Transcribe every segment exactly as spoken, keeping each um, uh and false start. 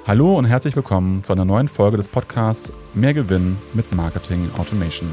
Hallo und herzlich willkommen zu einer neuen Folge des Podcasts Mehr Gewinn mit Marketing Automation.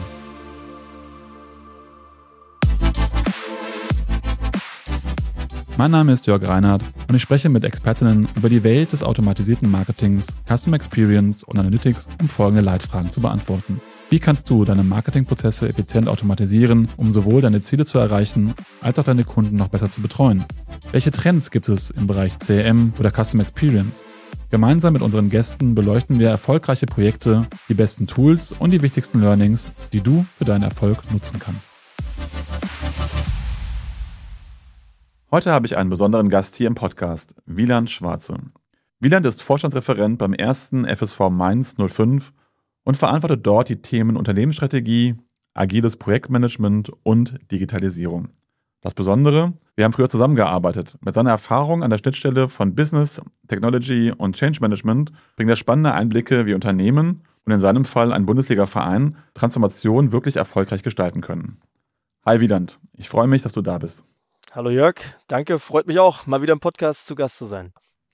Mein Name ist Jörg Reinhardt und ich spreche mit Expertinnen über die Welt des automatisierten Marketings, Customer Experience und Analytics, um folgende Leitfragen zu beantworten. Wie kannst du deine Marketingprozesse effizient automatisieren, um sowohl deine Ziele zu erreichen, als auch deine Kunden noch besser zu betreuen? Welche Trends gibt es im Bereich C R M oder Customer Experience? Gemeinsam mit unseren Gästen beleuchten wir erfolgreiche Projekte, die besten Tools und die wichtigsten Learnings, die du für deinen Erfolg nutzen kannst. Heute habe ich einen besonderen Gast hier im Podcast, Wieland Schwarze. Wieland ist Vorstandsreferent beim ersten F S V Mainz null fünf und verantwortet dort die Themen Unternehmensstrategie, agiles Projektmanagement und Digitalisierung. Das Besondere, wir haben früher zusammengearbeitet. Mit seiner Erfahrung an der Schnittstelle von Business, Technology und Change Management bringt er spannende Einblicke, wie Unternehmen und in seinem Fall ein Bundesliga-Verein Transformation wirklich erfolgreich gestalten können. Hi Wieland, ich freue mich, dass du da bist. Hallo Jörg, danke, freut mich auch, mal wieder im Podcast zu Gast zu sein.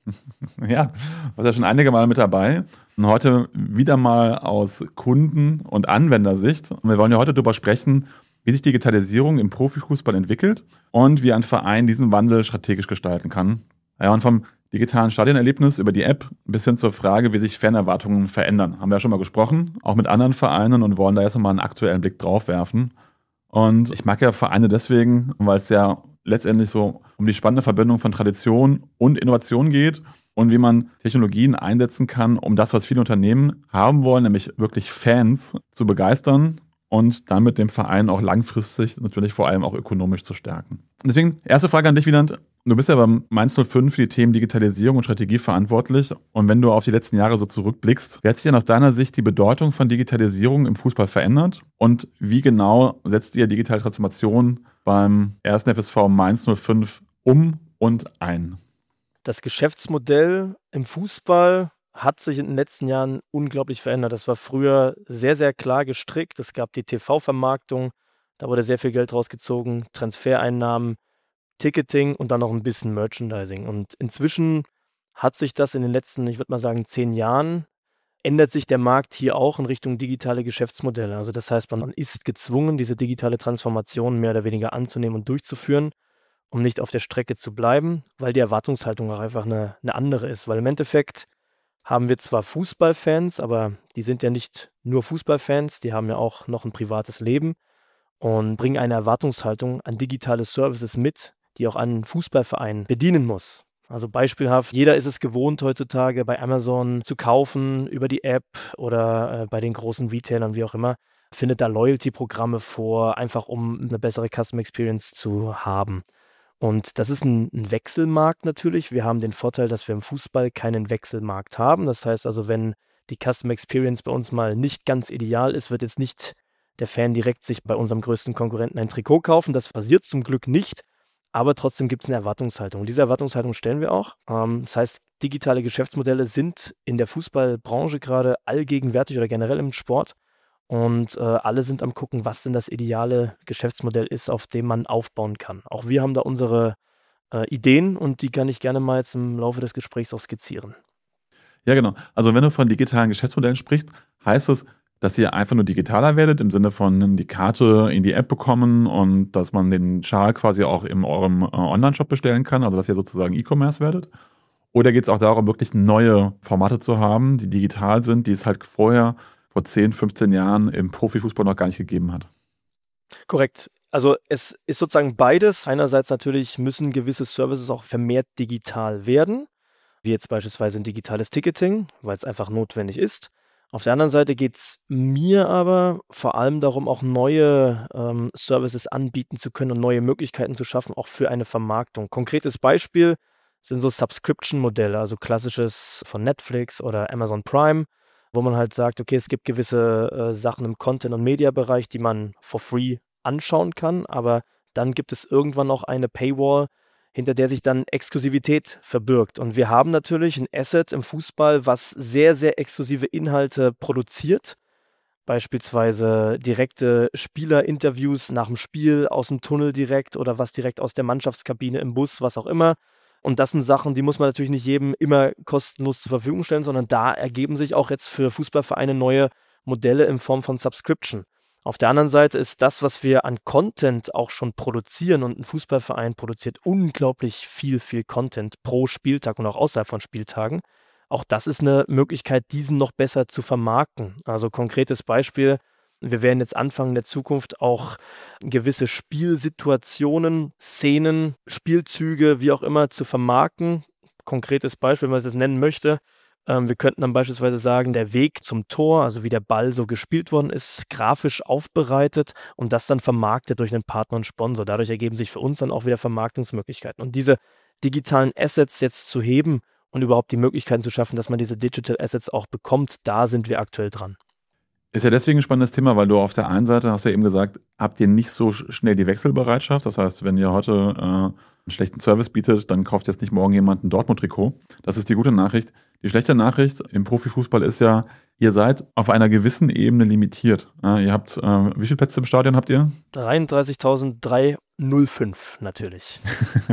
Ja, du warst ja schon einige Mal mit dabei und heute wieder mal aus Kunden- und Anwendersicht. Und wir wollen ja heute darüber sprechen, wie sich Digitalisierung im Profifußball entwickelt und wie ein Verein diesen Wandel strategisch gestalten kann. Ja, und vom digitalen Stadionerlebnis über die App bis hin zur Frage, wie sich Fanerwartungen verändern. Haben wir ja schon mal gesprochen, auch mit anderen Vereinen und wollen da jetzt nochmal einen aktuellen Blick drauf werfen. Und ich mag ja Vereine deswegen, weil es ja letztendlich so um die spannende Verbindung von Tradition und Innovation geht und wie man Technologien einsetzen kann, um das, was viele Unternehmen haben wollen, nämlich wirklich Fans zu begeistern und damit dem Verein auch langfristig natürlich vor allem auch ökonomisch zu stärken. Deswegen, erste Frage an dich, Wieland. Du bist ja beim Mainz null fünf für die Themen Digitalisierung und Strategie verantwortlich. Und wenn du auf die letzten Jahre so zurückblickst, wie hat sich denn aus deiner Sicht die Bedeutung von Digitalisierung im Fußball verändert? Und wie genau setzt ihr digitale Transformation beim ersten F S V Mainz null fünf um und ein? Das Geschäftsmodell im Fußball hat sich in den letzten Jahren unglaublich verändert. Das war früher sehr, sehr klar gestrickt. Es gab die T V-Vermarktung, da wurde sehr viel Geld rausgezogen, Transfereinnahmen, Ticketing und dann noch ein bisschen Merchandising. Und inzwischen hat sich das in den letzten, ich würde mal sagen, zehn Jahren, ändert sich der Markt hier auch in Richtung digitale Geschäftsmodelle. Also das heißt, man ist gezwungen, diese digitale Transformation mehr oder weniger anzunehmen und durchzuführen, um nicht auf der Strecke zu bleiben, weil die Erwartungshaltung auch einfach eine, eine andere ist. Weil im Endeffekt haben wir zwar Fußballfans, aber die sind ja nicht nur Fußballfans, die haben ja auch noch ein privates Leben und bringen eine Erwartungshaltung an digitale Services mit, die auch ein Fußballverein bedienen muss. Also beispielhaft, jeder ist es gewohnt heutzutage bei Amazon zu kaufen über die App oder äh, bei den großen Retailern, wie auch immer, findet da Loyalty-Programme vor, einfach um eine bessere Customer Experience zu haben. Und das ist ein, ein Wechselmarkt natürlich. Wir haben den Vorteil, dass wir im Fußball keinen Wechselmarkt haben. Das heißt also, wenn die Customer Experience bei uns mal nicht ganz ideal ist, wird jetzt nicht der Fan direkt sich bei unserem größten Konkurrenten ein Trikot kaufen. Das passiert zum Glück nicht. Aber trotzdem gibt es eine Erwartungshaltung. Und diese Erwartungshaltung stellen wir auch. Ähm, das heißt, digitale Geschäftsmodelle sind in der Fußballbranche gerade allgegenwärtig oder generell im Sport. Und äh, alle sind am gucken, was denn das ideale Geschäftsmodell ist, auf dem man aufbauen kann. Auch wir haben da unsere äh, Ideen und die kann ich gerne mal jetzt im Laufe des Gesprächs auch skizzieren. Ja, genau. Also wenn du von digitalen Geschäftsmodellen sprichst, heißt es, dass ihr einfach nur digitaler werdet, im Sinne von die Karte in die App bekommen und dass man den Schal quasi auch in eurem äh, Online-Shop bestellen kann, also dass ihr sozusagen E-Commerce werdet? Oder geht es auch darum, wirklich neue Formate zu haben, die digital sind, die es halt vorher vor zehn, fünfzehn Jahren im Profifußball noch gar nicht gegeben hat? Korrekt. Also es ist sozusagen beides. Einerseits natürlich müssen gewisse Services auch vermehrt digital werden, wie jetzt beispielsweise ein digitales Ticketing, weil es einfach notwendig ist. Auf der anderen Seite geht es mir aber vor allem darum, auch neue ähm, Services anbieten zu können und neue Möglichkeiten zu schaffen, auch für eine Vermarktung. Konkretes Beispiel sind so Subscription-Modelle, also klassisches von Netflix oder Amazon Prime, wo man halt sagt, okay, es gibt gewisse äh, Sachen im Content- und Media-Bereich, die man for free anschauen kann, aber dann gibt es irgendwann auch eine Paywall, hinter der sich dann Exklusivität verbirgt. Und wir haben natürlich ein Asset im Fußball, was sehr, sehr exklusive Inhalte produziert. Beispielsweise direkte Spielerinterviews nach dem Spiel aus dem Tunnel direkt oder was direkt aus der Mannschaftskabine im Bus, was auch immer. Und das sind Sachen, die muss man natürlich nicht jedem immer kostenlos zur Verfügung stellen, sondern da ergeben sich auch jetzt für Fußballvereine neue Modelle in Form von Subscription. Auf der anderen Seite ist das, was wir an Content auch schon produzieren, und ein Fußballverein produziert unglaublich viel, viel Content pro Spieltag und auch außerhalb von Spieltagen. Auch das ist eine Möglichkeit, diesen noch besser zu vermarkten. Also konkretes Beispiel: Wir werden jetzt anfangen, in der Zukunft auch gewisse Spielsituationen, Szenen, Spielzüge, wie auch immer, zu vermarkten. Konkretes Beispiel, wenn man es jetzt nennen möchte: Ähm, wir könnten dann beispielsweise sagen, der Weg zum Tor, also wie der Ball so gespielt worden ist, grafisch aufbereitet und das dann vermarktet durch einen Partner und Sponsor. Dadurch ergeben sich für uns dann auch wieder Vermarktungsmöglichkeiten. Und diese digitalen Assets jetzt zu heben und überhaupt die Möglichkeiten zu schaffen, dass man diese Digital Assets auch bekommt, da sind wir aktuell dran. Ist ja deswegen ein spannendes Thema, weil du auf der einen Seite, hast du ja eben gesagt, habt ihr nicht so sch- schnell die Wechselbereitschaft. Das heißt, wenn ihr heute äh, einen schlechten Service bietet, dann kauft jetzt nicht morgen jemand ein Dortmund-Trikot. Das ist die gute Nachricht. Die schlechte Nachricht im Profifußball ist ja, ihr seid auf einer gewissen Ebene limitiert. Äh, ihr habt, äh, wie viele Plätze im Stadion habt ihr? dreiunddreißigtausenddreihundertfünf natürlich.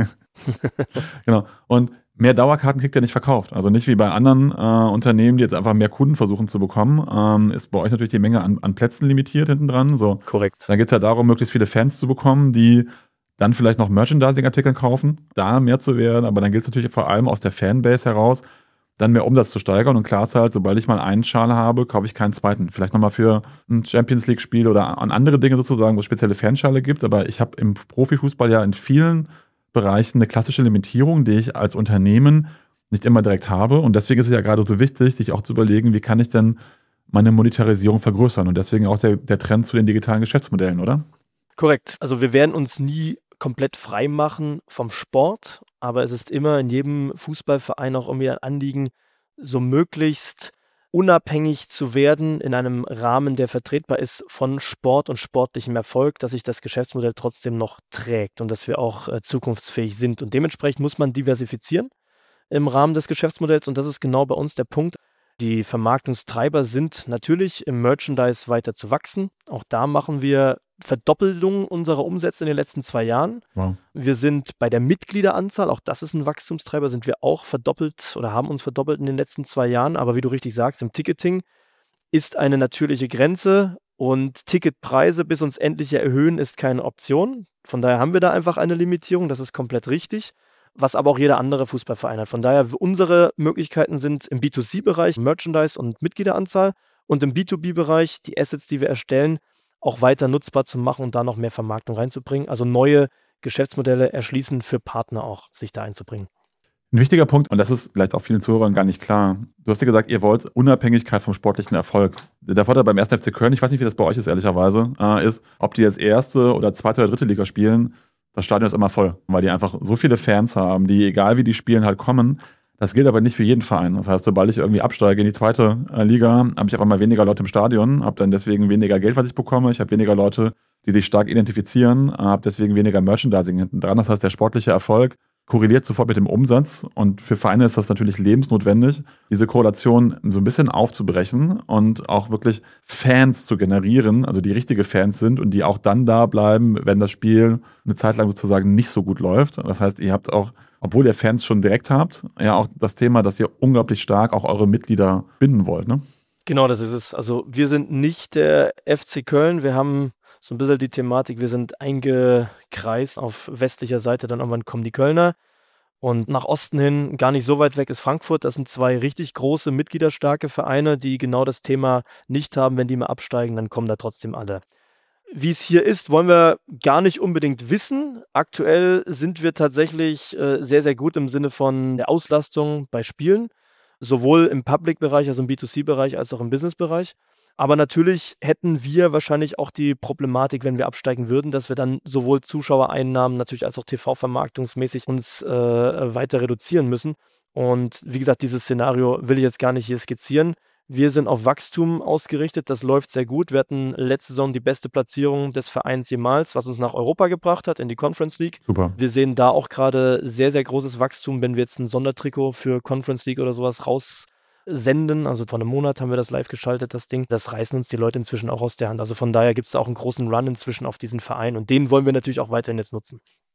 Genau. Und mehr Dauerkarten kriegt ihr nicht verkauft. Also nicht wie bei anderen äh, Unternehmen, die jetzt einfach mehr Kunden versuchen zu bekommen. Ähm, ist bei euch natürlich die Menge an, an Plätzen limitiert hinten dran. So. Korrekt. Da geht es ja darum, möglichst viele Fans zu bekommen, die dann vielleicht noch Merchandising-Artikel kaufen, da mehr zu werden. Aber dann gilt es natürlich vor allem aus der Fanbase heraus, dann mehr Umsatz zu steigern. Und klar ist halt, sobald ich mal einen Schal habe, kaufe ich keinen zweiten. Vielleicht nochmal für ein Champions-League-Spiel oder an andere Dinge sozusagen, wo es spezielle Fanschale gibt. Aber ich habe im Profifußball ja in vielen Bereichen eine klassische Limitierung, die ich als Unternehmen nicht immer direkt habe. Und deswegen ist es ja gerade so wichtig, sich auch zu überlegen, wie kann ich denn meine Monetarisierung vergrößern. Und deswegen auch der, der Trend zu den digitalen Geschäftsmodellen, oder? Korrekt. Also wir werden uns nie komplett frei machen vom Sport, aber es ist immer in jedem Fußballverein auch irgendwie ein Anliegen, so möglichst unabhängig zu werden in einem Rahmen, der vertretbar ist von Sport und sportlichem Erfolg, dass sich das Geschäftsmodell trotzdem noch trägt und dass wir auch äh, zukunftsfähig sind. Und dementsprechend muss man diversifizieren im Rahmen des Geschäftsmodells, und das ist genau bei uns der Punkt. Die Vermarktungstreiber sind natürlich im Merchandise weiter zu wachsen. Auch da machen wir Verdoppelung unserer Umsätze in den letzten zwei Jahren. Wow. Wir sind bei der Mitgliederanzahl, auch das ist ein Wachstumstreiber, sind wir auch verdoppelt oder haben uns verdoppelt in den letzten zwei Jahren. Aber wie du richtig sagst, im Ticketing ist eine natürliche Grenze, und Ticketpreise bis uns endlich erhöhen ist keine Option. Von daher haben wir da einfach eine Limitierung, das ist komplett richtig, was aber auch jeder andere Fußballverein hat. Von daher, unsere Möglichkeiten sind im B zwei C-Bereich Merchandise und Mitgliederanzahl, und im B zwei B-Bereich die Assets, die wir erstellen, auch weiter nutzbar zu machen und da noch mehr Vermarktung reinzubringen. Also neue Geschäftsmodelle erschließen für Partner auch, sich da einzubringen. Ein wichtiger Punkt, und das ist vielleicht auch vielen Zuhörern gar nicht klar. Du hast ja gesagt, ihr wollt Unabhängigkeit vom sportlichen Erfolg. Der Vorteil beim ersten F C Köln, ich weiß nicht, wie das bei euch ist, ehrlicherweise, äh, ist, ob die jetzt erste oder zweite oder dritte Liga spielen, das Stadion ist immer voll, weil die einfach so viele Fans haben, die, egal wie die spielen, halt kommen. Das gilt aber nicht für jeden Verein. Das heißt, sobald ich irgendwie absteige in die zweite äh, Liga, habe ich auf einmal weniger Leute im Stadion, habe dann deswegen weniger Geld, was ich bekomme. Ich habe weniger Leute, die sich stark identifizieren, äh, habe deswegen weniger Merchandising hinten dran. Das heißt, der sportliche Erfolg korreliert sofort mit dem Umsatz, und für Vereine ist das natürlich lebensnotwendig, diese Korrelation so ein bisschen aufzubrechen und auch wirklich Fans zu generieren, also die richtige Fans sind und die auch dann da bleiben, wenn das Spiel eine Zeit lang sozusagen nicht so gut läuft. Das heißt, ihr habt auch, obwohl ihr Fans schon direkt habt, ja auch das Thema, dass ihr unglaublich stark auch eure Mitglieder binden wollt, ne? Genau, das ist es. Also wir sind nicht der F C Köln, wir haben so ein bisschen die Thematik, wir sind eingekreist auf westlicher Seite, dann irgendwann kommen die Kölner, und nach Osten hin, gar nicht so weit weg, ist Frankfurt. Das sind zwei richtig große, mitgliederstarke Vereine, die genau das Thema nicht haben. Wenn die mal absteigen, dann kommen da trotzdem alle. Wie es hier ist, wollen wir gar nicht unbedingt wissen. Aktuell sind wir tatsächlich äh, sehr, sehr gut im Sinne von der Auslastung bei Spielen, sowohl im Public-Bereich, also im B zwei C-Bereich, als auch im Business-Bereich. Aber natürlich hätten wir wahrscheinlich auch die Problematik, wenn wir absteigen würden, dass wir dann sowohl Zuschauereinnahmen natürlich als auch T V-vermarktungsmäßig uns äh, weiter reduzieren müssen. Und wie gesagt, dieses Szenario will ich jetzt gar nicht hier skizzieren. Wir sind auf Wachstum ausgerichtet, das läuft sehr gut. Wir hatten letzte Saison die beste Platzierung des Vereins jemals, was uns nach Europa gebracht hat, in die Conference League. Super. Wir sehen da auch gerade sehr, sehr großes Wachstum, wenn wir jetzt ein Sondertrikot für Conference League oder sowas raussenden. Also vor einem Monat haben wir das live geschaltet, das Ding. Das reißen uns die Leute inzwischen auch aus der Hand. Also von daher gibt es auch einen großen Run inzwischen auf diesen Verein, und den wollen wir natürlich auch weiterhin jetzt nutzen.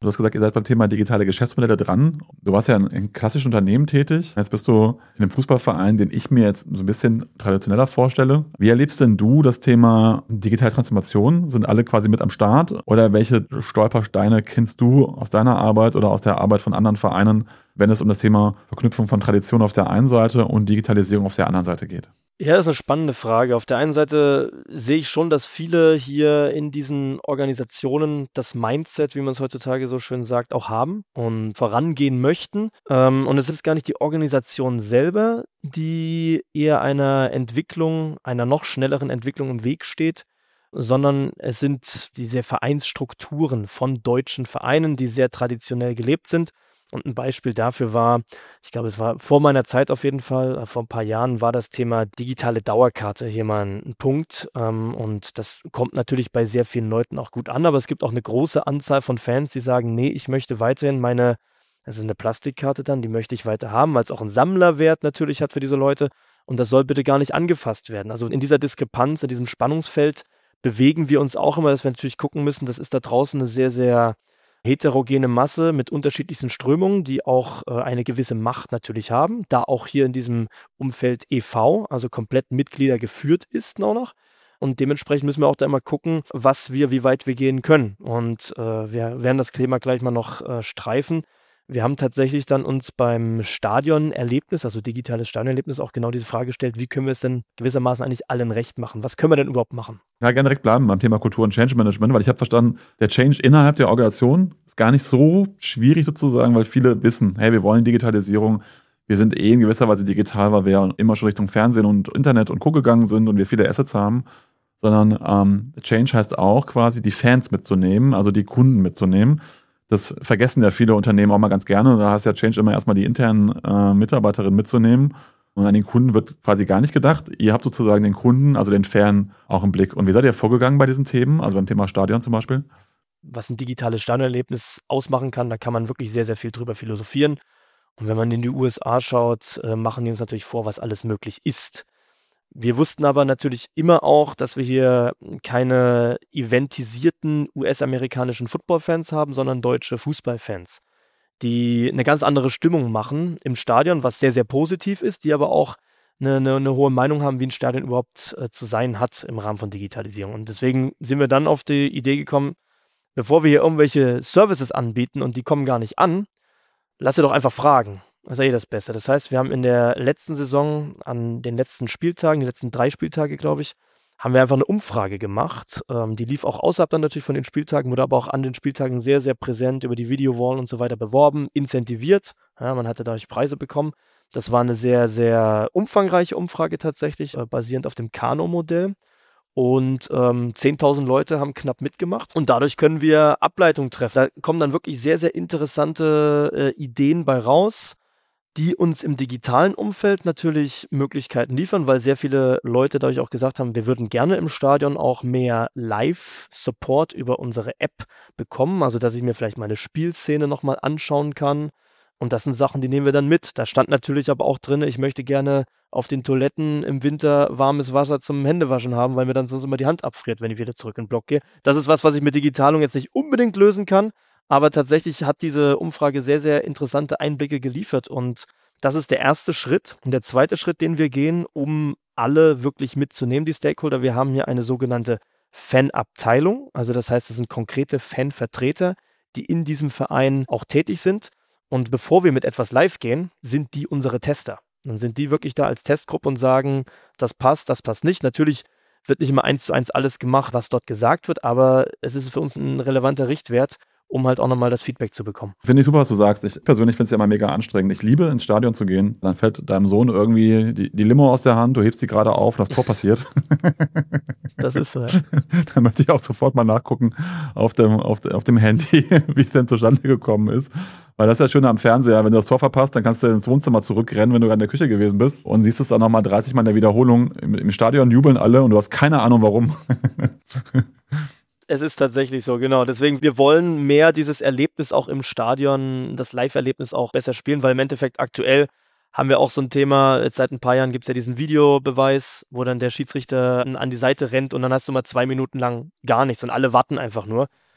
Du hast gesagt, ihr seid beim Thema digitale Geschäftsmodelle dran. Du warst ja in, in klassischen Unternehmen tätig. Jetzt bist du in einem Fußballverein, den ich mir jetzt so ein bisschen traditioneller vorstelle. Wie erlebst denn du das Thema digitale Transformation? Sind alle quasi mit am Start? Oder welche Stolpersteine kennst du aus deiner Arbeit oder aus der Arbeit von anderen Vereinen, wenn es um das Thema Verknüpfung von Tradition auf der einen Seite und Digitalisierung auf der anderen Seite geht? Ja, das ist eine spannende Frage. Auf der einen Seite sehe ich schon, dass viele hier in diesen Organisationen das Mindset, wie man es heutzutage so schön sagt, auch haben und vorangehen möchten. Ähm, und es ist gar nicht die Organisation selber, die eher einer Entwicklung, einer noch schnelleren Entwicklung im Weg steht, sondern es sind diese Vereinsstrukturen von deutschen Vereinen, die sehr traditionell gelebt sind. Und ein Beispiel dafür war, ich glaube, es war vor meiner Zeit auf jeden Fall, äh, vor ein paar Jahren war das Thema digitale Dauerkarte hier mal ein, ein Punkt. Ähm, und das kommt natürlich bei sehr vielen Leuten auch gut an, aber es gibt auch eine große Anzahl von Fans, die sagen, nee, ich möchte weiterhin meine, das ist eine Plastikkarte dann, die möchte ich weiter haben, weil es auch einen Sammlerwert natürlich hat für diese Leute. Und das soll bitte gar nicht angefasst werden. Also in dieser Diskrepanz, in diesem Spannungsfeld bewegen wir uns auch immer, dass wir natürlich gucken müssen, das ist da draußen eine sehr, sehr heterogene Masse mit unterschiedlichsten Strömungen, die auch äh, eine gewisse Macht natürlich haben, da auch hier in diesem Umfeld E V, also komplett Mitglieder geführt ist auch noch. Und dementsprechend müssen wir auch da immer gucken, was wir, wie weit wir gehen können. Und äh, wir werden das Thema gleich mal noch äh, streifen. Wir haben tatsächlich dann uns beim Stadionerlebnis, also digitales Stadionerlebnis, auch genau diese Frage gestellt, wie können wir es denn gewissermaßen eigentlich allen recht machen? Was können wir denn überhaupt machen? Ja, gerne direkt bleiben beim Thema Kultur und Change Management, weil ich habe verstanden, der Change innerhalb der Organisation ist gar nicht so schwierig sozusagen, weil viele wissen, hey, wir wollen Digitalisierung, wir sind eh in gewisser Weise digital, weil wir immer schon Richtung Fernsehen und Internet und Co. gegangen sind und wir viele Assets haben, sondern ähm, Change heißt auch quasi die Fans mitzunehmen, also die Kunden mitzunehmen. Das vergessen ja viele Unternehmen auch mal ganz gerne. Da heißt ja Change immer erstmal die internen äh, Mitarbeiterinnen mitzunehmen. Und an den Kunden wird quasi gar nicht gedacht. Ihr habt sozusagen den Kunden, also den Fan, auch im Blick. Und wie seid ihr vorgegangen bei diesen Themen, also beim Thema Stadion zum Beispiel? Was ein digitales Stadionerlebnis ausmachen kann, da kann man wirklich sehr, sehr viel drüber philosophieren. Und wenn man in die U S A schaut, äh, machen die uns natürlich vor, was alles möglich ist. Wir wussten aber natürlich immer auch, dass wir hier keine eventisierten U S-amerikanischen Football-Fans haben, sondern deutsche Fußballfans, die eine ganz andere Stimmung machen im Stadion, was sehr, sehr positiv ist, die aber auch eine, eine, eine hohe Meinung haben, wie ein Stadion überhaupt äh, zu sein hat im Rahmen von Digitalisierung. Und deswegen sind wir dann auf die Idee gekommen, bevor wir hier irgendwelche Services anbieten und die kommen gar nicht an, lass sie doch einfach fragen. Das ist ja eh das Beste. Das heißt, wir haben in der letzten Saison, an den letzten Spieltagen, die letzten drei Spieltage, glaube ich, haben wir einfach eine Umfrage gemacht. Ähm, die lief auch außerhalb dann natürlich von den Spieltagen, wurde aber auch an den Spieltagen sehr, sehr präsent über die Videowall und so weiter beworben, incentiviert. Ja, man hatte dadurch Preise bekommen. Das war eine sehr, sehr umfangreiche Umfrage tatsächlich, äh, basierend auf dem Kano-Modell. Und ähm, zehntausend Leute haben knapp mitgemacht. Und dadurch können wir Ableitungen treffen. Da kommen dann wirklich sehr, sehr interessante äh, Ideen bei raus, die uns im digitalen Umfeld natürlich Möglichkeiten liefern, weil sehr viele Leute dadurch auch gesagt haben, wir würden gerne im Stadion auch mehr Live-Support über unsere App bekommen, also dass ich mir vielleicht meine Spielszene nochmal anschauen kann. Und das sind Sachen, die nehmen wir dann mit. Da stand natürlich aber auch drin, ich möchte gerne auf den Toiletten im Winter warmes Wasser zum Händewaschen haben, weil mir dann sonst immer die Hand abfriert, wenn ich wieder zurück in den Block gehe. Das ist was, was ich mit Digitalung jetzt nicht unbedingt lösen kann. Aber tatsächlich hat diese Umfrage sehr, sehr interessante Einblicke geliefert. Und das ist der erste Schritt. Und der zweite Schritt, den wir gehen, um alle wirklich mitzunehmen, die Stakeholder. Wir haben hier eine sogenannte Fanabteilung. Also das heißt, es sind konkrete Fanvertreter, die in diesem Verein auch tätig sind. Und bevor wir mit etwas live gehen, sind die unsere Tester. Dann sind die wirklich da als Testgruppe und sagen, das passt, das passt nicht. Natürlich wird nicht immer eins zu eins alles gemacht, was dort gesagt wird, aber es ist für uns ein relevanter Richtwert, um halt auch nochmal das Feedback zu bekommen. Finde ich super, was du sagst. Ich persönlich finde es ja immer mega anstrengend. Ich liebe, ins Stadion zu gehen. Dann fällt deinem Sohn irgendwie die, die Limo aus der Hand, du hebst sie gerade auf und das Tor passiert. Das ist so, ja. Dann möchte ich auch sofort mal nachgucken auf dem, auf, auf dem Handy, wie es denn zustande gekommen ist. Weil das ist ja schön am Fernseher, wenn du das Tor verpasst, dann kannst du ins Wohnzimmer zurückrennen, wenn du gerade in der Küche gewesen bist und siehst es dann nochmal dreißig Mal in der Wiederholung. Im, Im Stadion jubeln alle und du hast keine Ahnung, warum. Es ist tatsächlich so, genau. Deswegen, wir wollen mehr dieses Erlebnis auch im Stadion, das Live-Erlebnis auch besser spielen, weil im Endeffekt aktuell haben wir auch so ein Thema, jetzt seit ein paar Jahren gibt es ja diesen Videobeweis, wo dann der Schiedsrichter an die Seite rennt und dann hast du mal zwei Minuten lang gar nichts und alle warten einfach nur. Mhm.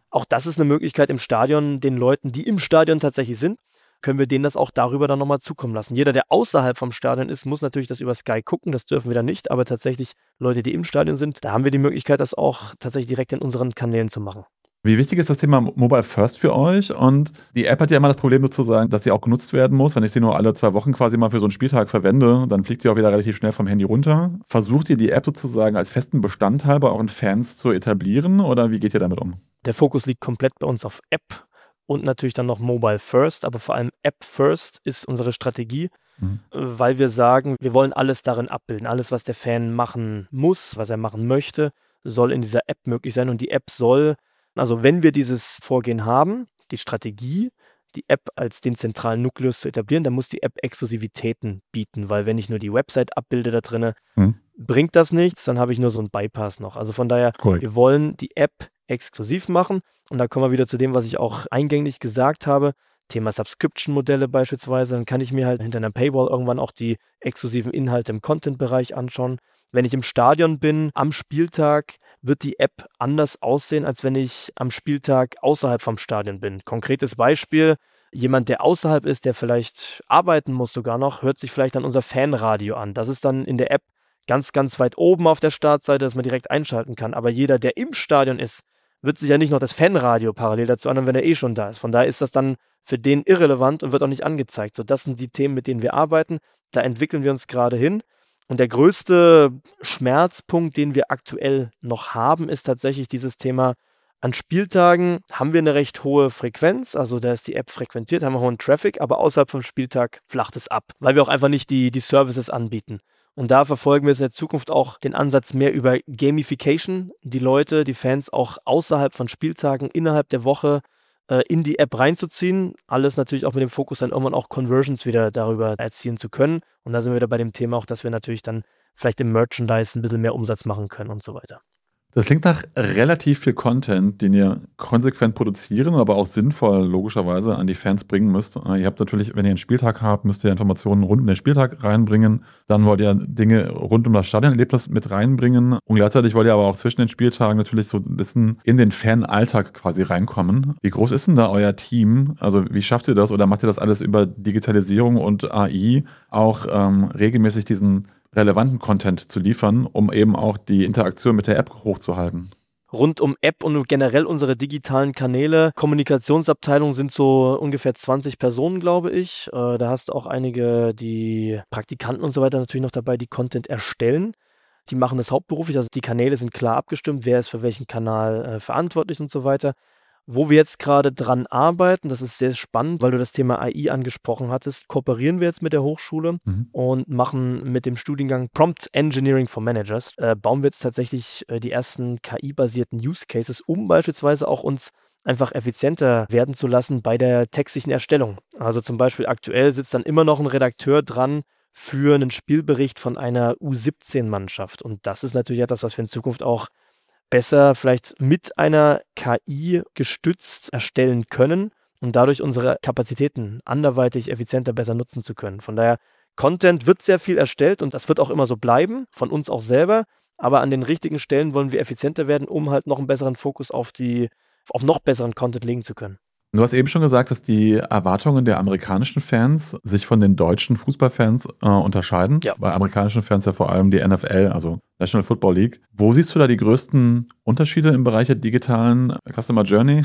Auch das ist eine Möglichkeit im Stadion, den Leuten, die im Stadion tatsächlich sind, können wir denen das auch darüber dann nochmal zukommen lassen. Jeder, der außerhalb vom Stadion ist, muss natürlich das über Sky gucken, das dürfen wir dann nicht, aber tatsächlich Leute, die im Stadion sind, da haben wir die Möglichkeit, das auch tatsächlich direkt in unseren Kanälen zu machen. Wie wichtig ist das Thema Mobile First für euch? Und die App hat ja immer das Problem sozusagen, dass sie auch genutzt werden muss. Wenn ich sie nur alle zwei Wochen quasi mal für so einen Spieltag verwende, dann fliegt sie auch wieder relativ schnell vom Handy runter. Versucht ihr die App sozusagen als festen Bestandteil bei euren Fans zu etablieren oder wie geht ihr damit um? Der Fokus liegt komplett bei uns auf App und natürlich dann noch Mobile First, aber vor allem App First ist unsere Strategie, mhm. weil wir sagen, wir wollen alles darin abbilden. Alles, was der Fan machen muss, was er machen möchte, soll in dieser App möglich sein und die App soll, also wenn wir dieses Vorgehen haben, die Strategie, die App als den zentralen Nukleus zu etablieren, dann muss die App Exklusivitäten bieten, weil wenn ich nur die Website abbilde da drin, hm. bringt das nichts, dann habe ich nur so einen Bypass noch. Also von daher, cool. Wir wollen die App exklusiv machen und da kommen wir wieder zu dem, was ich auch eingänglich gesagt habe, Thema Subscription-Modelle beispielsweise, dann kann ich mir halt hinter einer Paywall irgendwann auch die exklusiven Inhalte im Content-Bereich anschauen. Wenn ich im Stadion bin, am Spieltag, wird die App anders aussehen, als wenn ich am Spieltag außerhalb vom Stadion bin. Konkretes Beispiel, jemand, der außerhalb ist, der vielleicht arbeiten muss sogar noch, hört sich vielleicht dann unser Fanradio an. Das ist dann in der App ganz, ganz weit oben auf der Startseite, dass man direkt einschalten kann. Aber jeder, der im Stadion ist, wird sich ja nicht noch das Fanradio parallel dazu anhören, wenn er eh schon da ist. Von daher ist das dann für den irrelevant und wird auch nicht angezeigt. So, das sind die Themen, mit denen wir arbeiten. Da entwickeln wir uns gerade hin. Und der größte Schmerzpunkt, den wir aktuell noch haben, ist tatsächlich dieses Thema, an Spieltagen haben wir eine recht hohe Frequenz, also da ist die App frequentiert, haben wir hohen Traffic, aber außerhalb vom Spieltag flacht es ab, weil wir auch einfach nicht die, die Services anbieten. Und da verfolgen wir jetzt in der Zukunft auch den Ansatz mehr über Gamification, die Leute, die Fans auch außerhalb von Spieltagen, innerhalb der Woche äh, in die App reinzuziehen. Alles natürlich auch mit dem Fokus, dann irgendwann auch Conversions wieder darüber erzielen zu können. Und da sind wir wieder bei dem Thema auch, dass wir natürlich dann vielleicht im Merchandise ein bisschen mehr Umsatz machen können und so weiter. Das klingt nach relativ viel Content, den ihr konsequent produzieren, aber auch sinnvoll logischerweise an die Fans bringen müsst. Ihr habt natürlich, wenn ihr einen Spieltag habt, müsst ihr Informationen rund um den Spieltag reinbringen. Dann wollt ihr Dinge rund um das Stadionerlebnis mit reinbringen. Und gleichzeitig wollt ihr aber auch zwischen den Spieltagen natürlich so ein bisschen in den Fan-Alltag quasi reinkommen. Wie groß ist denn da euer Team? Also wie schafft ihr das oder macht ihr das alles über Digitalisierung und A I auch ähm, regelmäßig diesen relevanten Content zu liefern, um eben auch die Interaktion mit der App hochzuhalten? Rund um App und generell unsere digitalen Kanäle, Kommunikationsabteilung sind so ungefähr zwanzig Personen, glaube ich. Da hast du auch einige, die Praktikanten und so weiter natürlich noch dabei, die Content erstellen. Die machen das hauptberuflich, also die Kanäle sind klar abgestimmt, wer ist für welchen Kanal äh, verantwortlich und so weiter. Wo wir jetzt gerade dran arbeiten, das ist sehr spannend, weil du das Thema A I angesprochen hattest, kooperieren wir jetzt mit der Hochschule mhm. und machen mit dem Studiengang Prompt Engineering for Managers, äh, bauen wir jetzt tatsächlich äh, die ersten K I-basierten Use Cases, um beispielsweise auch uns einfach effizienter werden zu lassen bei der textlichen Erstellung. Also zum Beispiel aktuell sitzt dann immer noch ein Redakteur dran für einen Spielbericht von einer U siebzehn Mannschaft. Und das ist natürlich etwas, was wir in Zukunft auch besser vielleicht mit einer K I gestützt erstellen können und dadurch unsere Kapazitäten anderweitig effizienter besser nutzen zu können. Von daher, Content wird sehr viel erstellt und das wird auch immer so bleiben, von uns auch selber, aber an den richtigen Stellen wollen wir effizienter werden, um halt noch einen besseren Fokus auf die, auf noch besseren Content legen zu können. Du hast eben schon gesagt, dass die Erwartungen der amerikanischen Fans sich von den deutschen Fußballfans äh, unterscheiden. Ja. Bei amerikanischen Fans ja vor allem die N F L, also National Football League. Wo siehst du da die größten Unterschiede im Bereich der digitalen Customer Journey?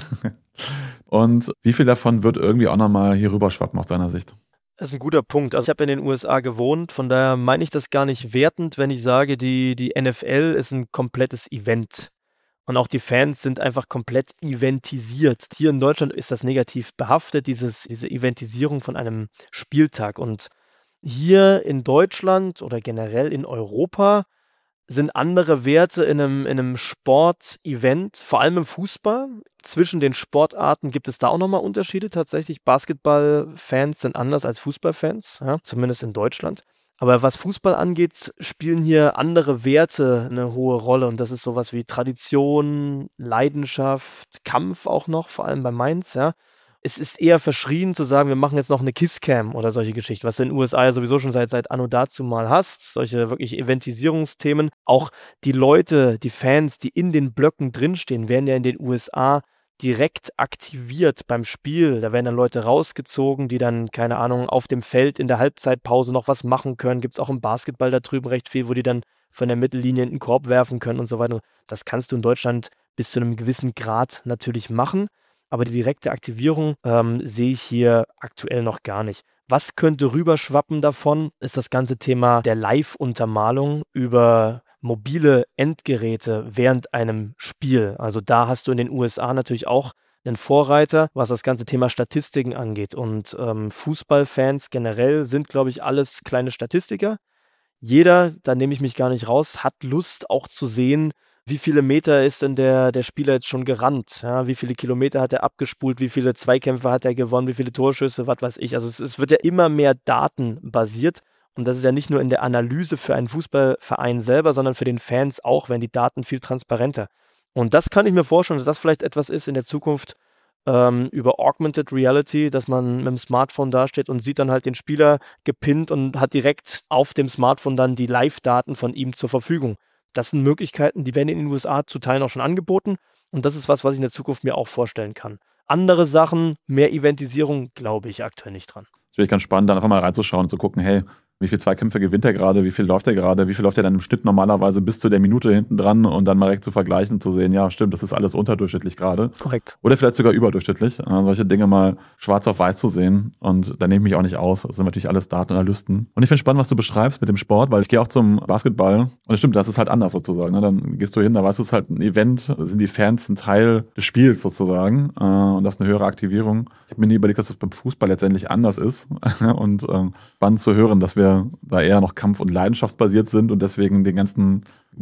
Und wie viel davon wird irgendwie auch nochmal hier rüberschwappen aus deiner Sicht? Das ist ein guter Punkt. Also ich habe in den U S A gewohnt, von daher meine ich das gar nicht wertend, wenn ich sage, die, die N F L ist ein komplettes Event. Und auch die Fans sind einfach komplett eventisiert. Hier in Deutschland ist das negativ behaftet, dieses, diese Eventisierung von einem Spieltag. Und hier in Deutschland oder generell in Europa sind andere Werte in einem, in einem Sportevent, vor allem im Fußball. Zwischen den Sportarten gibt es da auch nochmal Unterschiede tatsächlich. Basketballfans sind anders als Fußballfans, ja, zumindest in Deutschland. Aber was Fußball angeht, spielen hier andere Werte eine hohe Rolle. Und das ist sowas wie Tradition, Leidenschaft, Kampf auch noch, vor allem bei Mainz. Ja. Es ist eher verschrien zu sagen, wir machen jetzt noch eine Kisscam oder solche Geschichten, was du in den U S A ja sowieso schon seit, seit anno dazu mal hast. Solche wirklich Eventisierungsthemen. Auch die Leute, die Fans, die in den Blöcken drinstehen, werden ja in den U S A direkt aktiviert beim Spiel. Da werden dann Leute rausgezogen, die dann, keine Ahnung, auf dem Feld in der Halbzeitpause noch was machen können. Gibt es auch im Basketball da drüben recht viel, wo die dann von der Mittellinie in den Korb werfen können und so weiter. Das kannst du in Deutschland bis zu einem gewissen Grad natürlich machen, aber die direkte Aktivierung ähm, sehe ich hier aktuell noch gar nicht. Was könnte rüberschwappen davon, ist das ganze Thema der Live-Untermalung über mobile Endgeräte während einem Spiel. Also da hast du in den U S A natürlich auch einen Vorreiter, was das ganze Thema Statistiken angeht. Und ähm, Fußballfans generell sind, glaube ich, alles kleine Statistiker. Jeder, da nehme ich mich gar nicht raus, hat Lust auch zu sehen, wie viele Meter ist denn der, der Spieler jetzt schon gerannt? Ja, wie viele Kilometer hat er abgespult? Wie viele Zweikämpfe hat er gewonnen? Wie viele Torschüsse? Was weiß ich. Also es, es wird ja immer mehr datenbasiert. Und das ist ja nicht nur in der Analyse für einen Fußballverein selber, sondern für den Fans auch, werden die Daten viel transparenter. Und das kann ich mir vorstellen, dass das vielleicht etwas ist in der Zukunft ähm, über Augmented Reality, dass man mit dem Smartphone dasteht und sieht dann halt den Spieler gepinnt und hat direkt auf dem Smartphone dann die Live-Daten von ihm zur Verfügung. Das sind Möglichkeiten, die werden in den U S A zu Teilen auch schon angeboten. Und das ist was, was ich in der Zukunft mir auch vorstellen kann. Andere Sachen, mehr Eventisierung, glaube ich aktuell nicht dran. Das finde ich ganz spannend, dann einfach mal reinzuschauen und zu gucken, hey, wie viele Zweikämpfe gewinnt er gerade, wie viel läuft er gerade, wie viel läuft er dann im Schnitt normalerweise bis zu der Minute hinten dran und dann mal direkt zu vergleichen und zu sehen, ja stimmt, das ist alles unterdurchschnittlich gerade. Korrekt. Oder vielleicht sogar überdurchschnittlich, äh, solche Dinge mal schwarz auf weiß zu sehen und da nehme ich mich auch nicht aus, das sind natürlich alles Datenanalysten. Und ich finde spannend, was du beschreibst mit dem Sport, weil ich gehe auch zum Basketball und das stimmt, das ist halt anders sozusagen, ne? Dann gehst du hin, da weißt du, es ist halt ein Event, da sind die Fans ein Teil des Spiels sozusagen äh, und das ist eine höhere Aktivierung. Ich habe mir nie überlegt, dass das beim Fußball letztendlich anders ist und äh, spannend zu hören, dass wir da eher noch kampf- und leidenschaftsbasiert sind und deswegen den ganzen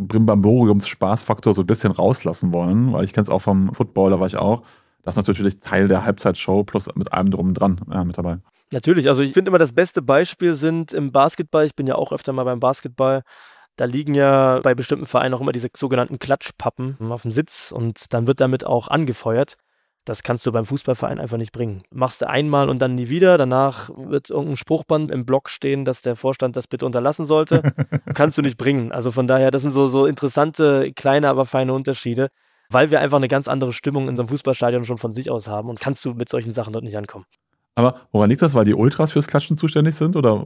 Brimbamboriums-Spaßfaktor so ein bisschen rauslassen wollen, weil ich kenne es auch vom Football, da war ich auch. Das ist natürlich Teil der Halbzeitshow plus mit allem drum und dran ja, mit dabei. Natürlich, also ich finde immer das beste Beispiel sind im Basketball, ich bin ja auch öfter mal beim Basketball, da liegen ja bei bestimmten Vereinen auch immer diese sogenannten Klatschpappen auf dem Sitz und dann wird damit auch angefeuert. Das kannst du beim Fußballverein einfach nicht bringen. Machst du einmal und dann nie wieder. Danach wird irgendein Spruchband im Block stehen, dass der Vorstand das bitte unterlassen sollte. Kannst du nicht bringen. Also von daher, das sind so, so interessante, kleine, aber feine Unterschiede, weil wir einfach eine ganz andere Stimmung in so einem Fußballstadion schon von sich aus haben und kannst du mit solchen Sachen dort nicht ankommen. Aber woran liegt das? Weil die Ultras fürs Klatschen zuständig sind, oder?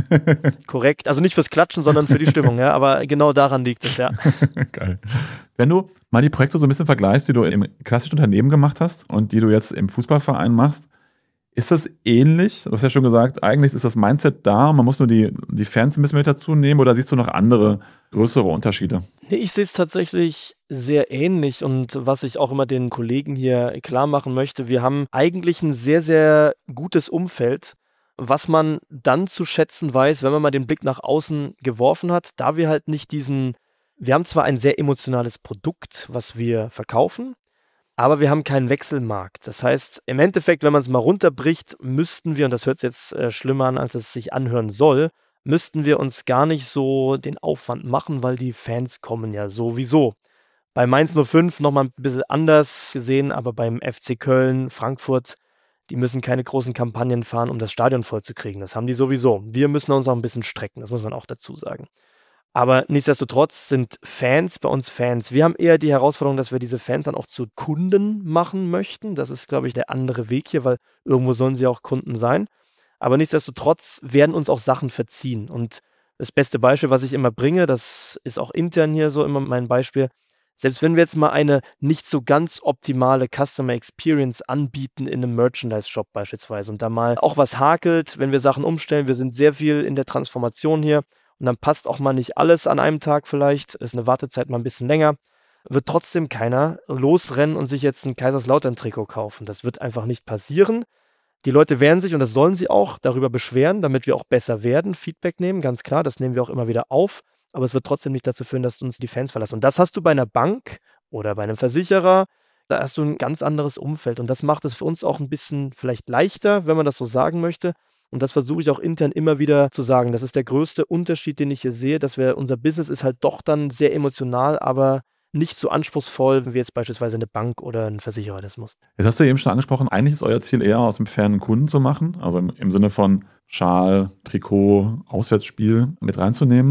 Korrekt. Also nicht fürs Klatschen, sondern für die Stimmung, ja. Aber genau daran liegt es, ja. Geil. Wenn du mal die Projekte so ein bisschen vergleichst, die du im klassischen Unternehmen gemacht hast und die du jetzt im Fußballverein machst, ist das ähnlich? Du hast ja schon gesagt, eigentlich ist das Mindset da, man muss nur die, die Fans ein bisschen mit dazu nehmen, oder siehst du noch andere, größere Unterschiede? Nee, ich sehe es tatsächlich sehr ähnlich und was ich auch immer den Kollegen hier klar machen möchte, wir haben eigentlich ein sehr, sehr gutes Umfeld, was man dann zu schätzen weiß, wenn man mal den Blick nach außen geworfen hat, da wir halt nicht diesen, wir haben zwar ein sehr emotionales Produkt, was wir verkaufen, aber wir haben keinen Wechselmarkt. Das heißt, im Endeffekt, wenn man es mal runterbricht, müssten wir, und das hört sich jetzt äh, schlimmer an, als es sich anhören soll, müssten wir uns gar nicht so den Aufwand machen, weil die Fans kommen ja sowieso. Bei Mainz null fünf nochmal ein bisschen anders gesehen, aber beim F C Köln, Frankfurt, die müssen keine großen Kampagnen fahren, um das Stadion vollzukriegen. Das haben die sowieso. Wir müssen uns auch ein bisschen strecken, das muss man auch dazu sagen. Aber nichtsdestotrotz sind Fans bei uns Fans. Wir haben eher die Herausforderung, dass wir diese Fans dann auch zu Kunden machen möchten. Das ist, glaube ich, der andere Weg hier, weil irgendwo sollen sie auch Kunden sein. Aber nichtsdestotrotz werden uns auch Sachen verziehen. Und das beste Beispiel, was ich immer bringe, das ist auch intern hier so immer mein Beispiel. Selbst wenn wir jetzt mal eine nicht so ganz optimale Customer Experience anbieten in einem Merchandise-Shop beispielsweise und da mal auch was hakelt, wenn wir Sachen umstellen, wir sind sehr viel in der Transformation hier und dann passt auch mal nicht alles an einem Tag vielleicht, ist eine Wartezeit mal ein bisschen länger, wird trotzdem keiner losrennen und sich jetzt ein Kaiserslautern-Trikot kaufen. Das wird einfach nicht passieren. Die Leute werden sich, und das sollen sie auch, darüber beschweren, damit wir auch besser werden, Feedback nehmen, ganz klar, das nehmen wir auch immer wieder auf. Aber es wird trotzdem nicht dazu führen, dass uns die Fans verlassen. Und das hast du bei einer Bank oder bei einem Versicherer, da hast du ein ganz anderes Umfeld. Und das macht es für uns auch ein bisschen vielleicht leichter, wenn man das so sagen möchte. Und das versuche ich auch intern immer wieder zu sagen. Das ist der größte Unterschied, den ich hier sehe, dass wir, unser Business ist halt doch dann sehr emotional, aber nicht so anspruchsvoll, wie jetzt beispielsweise eine Bank oder ein Versicherer das muss. Jetzt hast du eben schon angesprochen, eigentlich ist euer Ziel eher aus dem fernen Kunden zu machen, also im, im Sinne von Schal, Trikot, Auswärtsspiel mit reinzunehmen.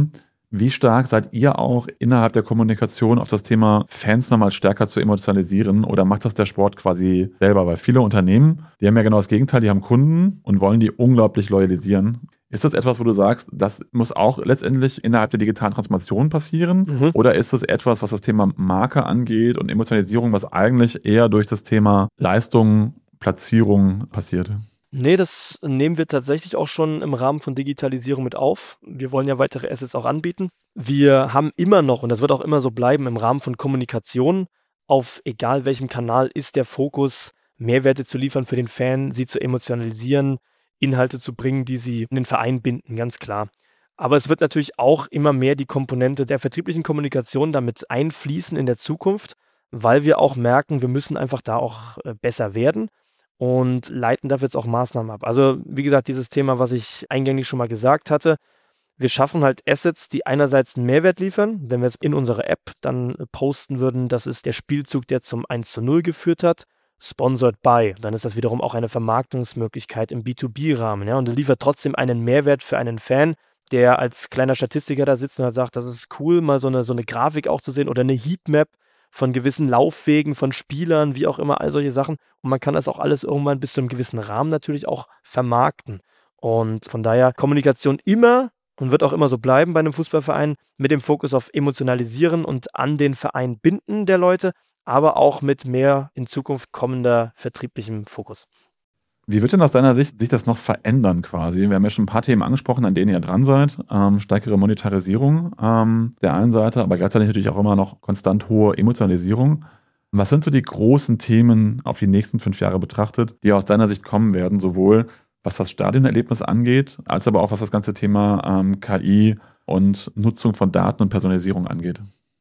Wie stark seid ihr auch innerhalb der Kommunikation auf das Thema Fans nochmal stärker zu emotionalisieren oder macht das der Sport quasi selber? Weil viele Unternehmen, die haben ja genau das Gegenteil, die haben Kunden und wollen die unglaublich loyalisieren. Ist das etwas, wo du sagst, das muss auch letztendlich innerhalb der digitalen Transformation passieren? Mhm. Oder ist das etwas, was das Thema Marke angeht und Emotionalisierung, was eigentlich eher durch das Thema Leistung, Platzierung passiert? Nee, das nehmen wir tatsächlich auch schon im Rahmen von Digitalisierung mit auf. Wir wollen ja weitere Assets auch anbieten. Wir haben immer noch, und das wird auch immer so bleiben, im Rahmen von Kommunikation, auf egal welchem Kanal ist der Fokus, Mehrwerte zu liefern für den Fan, sie zu emotionalisieren, Inhalte zu bringen, die sie in den Verein binden, ganz klar. Aber es wird natürlich auch immer mehr die Komponente der vertrieblichen Kommunikation damit einfließen in der Zukunft, weil wir auch merken, wir müssen einfach da auch äh, besser werden und leiten dafür jetzt auch Maßnahmen ab. Also, wie gesagt, dieses Thema, was ich eingänglich schon mal gesagt hatte, wir schaffen halt Assets, die einerseits einen Mehrwert liefern. Wenn wir jetzt in unserer App dann äh, posten würden, das ist der Spielzug, der zum eins zu null geführt hat, sponsored by, dann ist das wiederum auch eine Vermarktungsmöglichkeit im B zwei B-Rahmen, ja, und das liefert trotzdem einen Mehrwert für einen Fan, der als kleiner Statistiker da sitzt und halt sagt, das ist cool, mal so eine so eine Grafik auch zu sehen oder eine Heatmap von gewissen Laufwegen von Spielern, wie auch immer, all solche Sachen. Und man kann das auch alles irgendwann bis zu einem gewissen Rahmen natürlich auch vermarkten. Und von daher Kommunikation immer und wird auch immer so bleiben bei einem Fußballverein mit dem Fokus auf Emotionalisieren und an den Verein binden der Leute, aber auch mit mehr in Zukunft kommender vertrieblichem Fokus. Wie wird denn aus deiner Sicht sich das noch verändern quasi? Wir haben ja schon ein paar Themen angesprochen, an denen ihr dran seid. Ähm, stärkere Monetarisierung ähm, der einen Seite, aber gleichzeitig natürlich auch immer noch konstant hohe Emotionalisierung. Was sind so die großen Themen auf die nächsten fünf Jahre betrachtet, die aus deiner Sicht kommen werden, sowohl was das Stadionerlebnis angeht, als aber auch was das ganze Thema ähm, K I und Nutzung von Daten und Personalisierung angeht?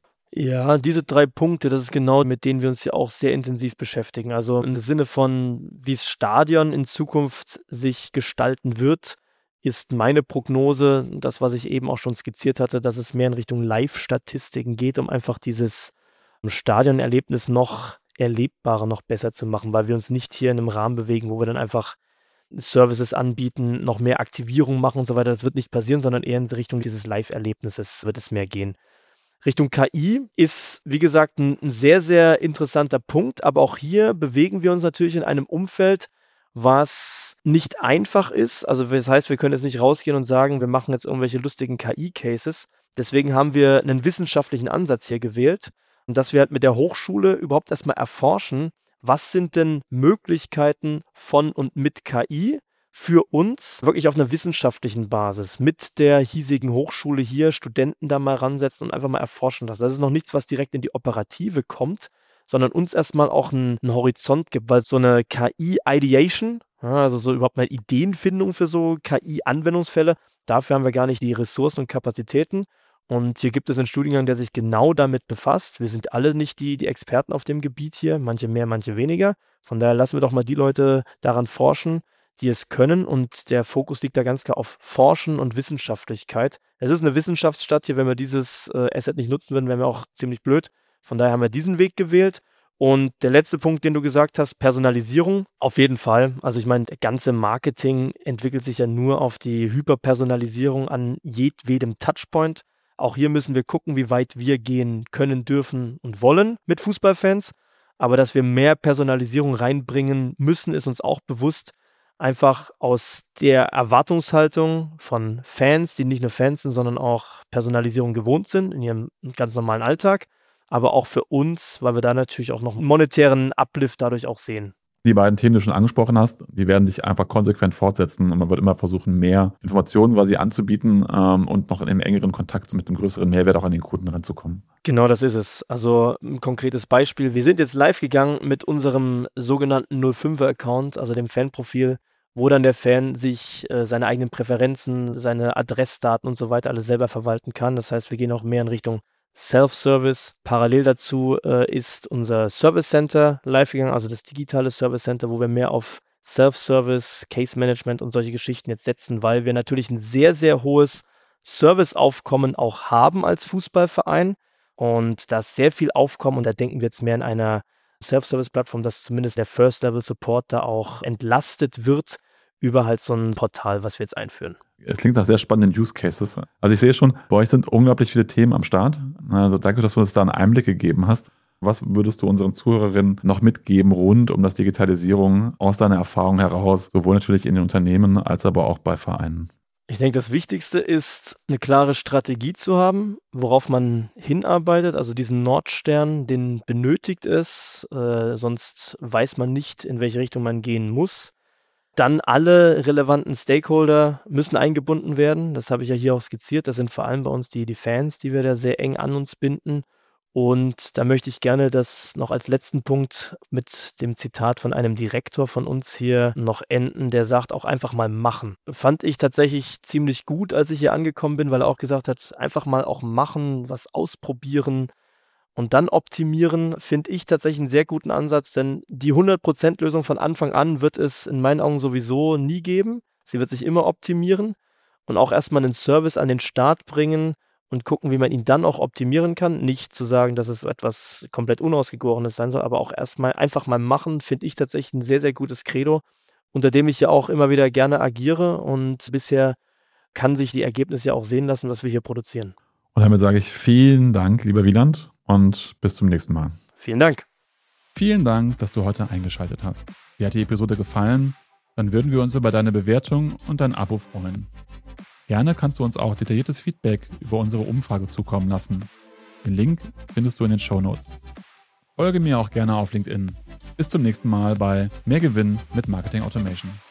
Ja, diese drei Punkte, das ist genau, mit denen wir uns ja auch sehr intensiv beschäftigen. Also im Sinne von, wie's Stadion in Zukunft sich gestalten wird, ist meine Prognose, das, was ich eben auch schon skizziert hatte, dass es mehr in Richtung Live-Statistiken geht, um einfach dieses Stadionerlebnis noch erlebbarer, noch besser zu machen, weil wir uns nicht hier in einem Rahmen bewegen, wo wir dann einfach Services anbieten, noch mehr Aktivierung machen und so weiter. Das wird nicht passieren, sondern eher in Richtung dieses Live-Erlebnisses wird es mehr gehen. Richtung K I ist, wie gesagt, ein 'n sehr, sehr interessanter Punkt, aber auch hier bewegen wir uns natürlich in einem Umfeld, was nicht einfach ist. Also, das heißt, wir können jetzt nicht rausgehen und sagen, wir machen jetzt irgendwelche lustigen K I-Cases. Deswegen haben wir einen wissenschaftlichen Ansatz hier gewählt und dass wir halt mit der Hochschule überhaupt erst mal erforschen, was sind denn Möglichkeiten von und mit K I für uns wirklich auf einer wissenschaftlichen Basis mit der hiesigen Hochschule hier Studenten da mal ransetzen und einfach mal erforschen lassen. Das ist noch nichts, was direkt in die Operative kommt, sondern uns erst mal auch 'n 'n Horizont gibt, weil so eine K I-Ideation, ja, also so überhaupt mal Ideenfindung für so K I-Anwendungsfälle, dafür haben wir gar nicht die Ressourcen und Kapazitäten. Und hier gibt es einen Studiengang, der sich genau damit befasst. Wir sind alle nicht die die Experten auf dem Gebiet hier, manche mehr, manche weniger. Von daher lassen wir doch mal die Leute daran forschen, die es können, und der Fokus liegt da ganz klar auf Forschen und Wissenschaftlichkeit. Es ist eine Wissenschaftsstadt hier, wenn wir dieses, äh, Asset nicht nutzen würden, wären wir auch ziemlich blöd. Von daher haben wir diesen Weg gewählt. Und der letzte Punkt, den du gesagt hast, Personalisierung, auf jeden Fall. Also ich meine, der ganze Marketing entwickelt sich ja nur auf die Hyperpersonalisierung an jedwedem Touchpoint. Auch hier müssen wir gucken, wie weit wir gehen können, dürfen und wollen mit Fußballfans. Aber dass wir mehr Personalisierung reinbringen müssen, ist uns auch bewusst. Einfach aus der Erwartungshaltung von Fans, die nicht nur Fans sind, sondern auch Personalisierung gewohnt sind in ihrem ganz normalen Alltag. Aber auch für uns, weil wir da natürlich auch noch 'n monetären Uplift dadurch auch sehen. Die beiden Themen, die du schon angesprochen hast, die werden sich einfach konsequent fortsetzen und man wird immer versuchen, mehr Informationen quasi anzubieten ähm, und noch in einem engeren Kontakt mit einem größeren Mehrwert auch an den Kunden ranzukommen. Genau, das ist es. Also ein konkretes Beispiel. Wir sind jetzt live gegangen mit unserem sogenannten null fünfer Account, also dem Fanprofil, wo dann der Fan sich äh, seine eigenen Präferenzen, seine Adressdaten und so weiter alles selber verwalten kann. Das heißt, wir gehen auch mehr in Richtung Self-Service. Parallel dazu äh, ist unser Service Center live gegangen, also das digitale Service Center, wo wir mehr auf Self-Service, Case Management und solche Geschichten jetzt setzen, weil wir natürlich ein sehr, sehr hohes Serviceaufkommen auch haben als Fußballverein und da ist sehr viel Aufkommen, und da denken wir jetzt mehr in einer Self-Service-Plattform, dass zumindest der First-Level-Support da auch entlastet wird über halt so ein Portal, was wir jetzt einführen. Es klingt nach sehr spannenden Use Cases. Also ich sehe schon, bei euch sind unglaublich viele Themen am Start. Also danke, dass du uns da einen Einblick gegeben hast. Was würdest du unseren Zuhörerinnen noch mitgeben rund um das Digitalisierung aus deiner Erfahrung heraus, sowohl natürlich in den Unternehmen als aber auch bei Vereinen? Ich denke, das Wichtigste ist, eine klare Strategie zu haben, worauf man hinarbeitet. Also diesen Nordstern, den benötigt es, äh, sonst weiß man nicht, in welche Richtung man gehen muss. Dann alle relevanten Stakeholder müssen eingebunden werden. Das habe ich ja hier auch skizziert. Das sind vor allem bei uns die, die Fans, die wir da sehr eng an uns binden. Und da möchte ich gerne das noch als letzten Punkt mit dem Zitat von einem Direktor von uns hier noch enden, der sagt, auch einfach mal machen. Fand ich tatsächlich ziemlich gut, als ich hier angekommen bin, weil er auch gesagt hat, einfach mal auch machen, was ausprobieren und dann optimieren, finde ich tatsächlich einen sehr guten Ansatz, denn die hundert Prozent Lösung von Anfang an wird es in meinen Augen sowieso nie geben. Sie wird sich immer optimieren und auch erstmal einen Service an den Start bringen, und gucken, wie man ihn dann auch optimieren kann. Nicht zu sagen, dass es so etwas komplett Unausgegorenes sein soll, aber auch erstmal einfach mal machen, finde ich tatsächlich ein sehr, sehr gutes Credo, unter dem ich ja auch immer wieder gerne agiere. Und bisher kann sich die Ergebnisse ja auch sehen lassen, was wir hier produzieren. Und damit sage ich vielen Dank, lieber Wieland, und bis zum nächsten Mal. Vielen Dank. Vielen Dank, dass du heute eingeschaltet hast. Dir hat die Episode gefallen? Dann würden wir uns über deine Bewertung und dein Abo freuen. Gerne kannst du uns auch detailliertes Feedback über unsere Umfrage zukommen lassen. Den Link findest du in den Shownotes. Folge mir auch gerne auf LinkedIn. Bis zum nächsten Mal bei Mehr Gewinn mit Marketing Automation.